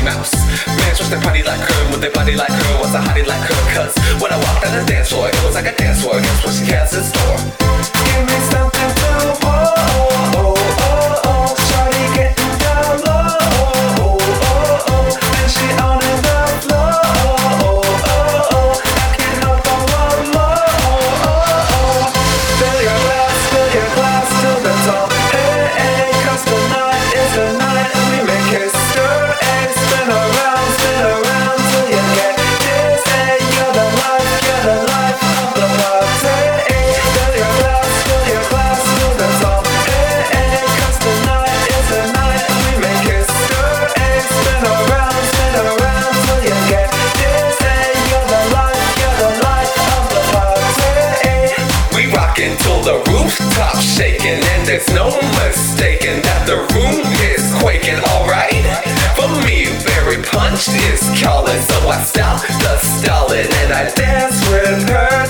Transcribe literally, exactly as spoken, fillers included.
Mouse. Man, trust their body like her, with their body like her, what's a hottie like her? Cause when I walked on the dance floor, it was like a dance floor. Guess what she has in store? Give me something to hold. Oh, oh, oh, oh. Shawty getting down low. Oh, oh, oh. And she on the floor. Oh, oh, oh. I can't help but want more. Oh, oh, oh. Fill your glass, fill your glass to the top. Hey, hey, cause tonight is the night we make history. Spin around, spin around till you get this. Hey, you're the life, you're the life of the party. Fill your glass, fill your glass to the top. Hey, hey, cause tonight is the night we make history. Spin around, spin around till you get this. Hey, you're the life, you're the life of the party. We rockin' till the rooftop shaking, and there's no mistaking that the room is quaking, alright? For me, Barry Punch is calling, so I stop the stalling and I dance with her.